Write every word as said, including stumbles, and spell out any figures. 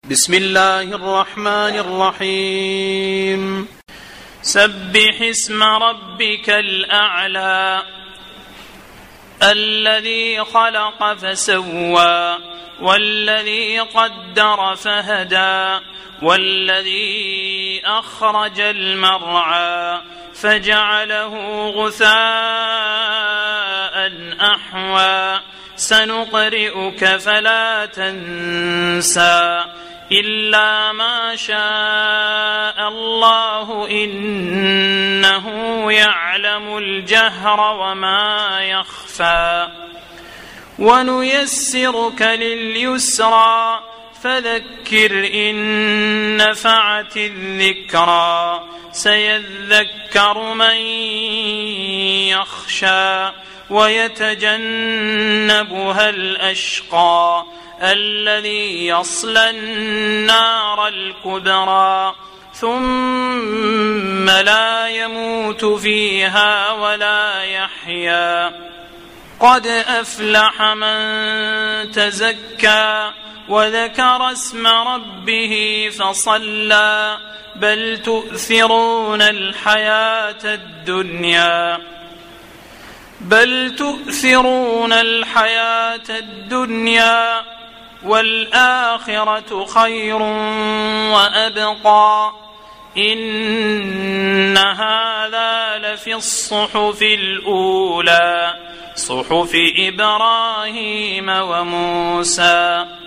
بسم الله الرحمن الرحيم سبح اسم ربك الأعلى الذي خلق فسوى والذي قدر فهدى والذي أخرج المرعى فجعله غثاء أحوى سنقرئك فلا تنسى إلا ما شاء الله إنه يعلم الجهر وما يخفى ونيسرك لليسرى فذكر إن نفعت الذكرى سيذكر من يخشى ويتجنبها الأشقى الذي يصلى النار الكبرى ثم لا يموت فيها ولا يحيا قد أفلح من تزكى وذكر اسم ربه فصلى بل تؤثرون الحياة الدنيا بل تؤثرون الحياة الدنيا والآخرة خير وأبقى إن هذا لفي الصحف الأولى صحف إبراهيم وموسى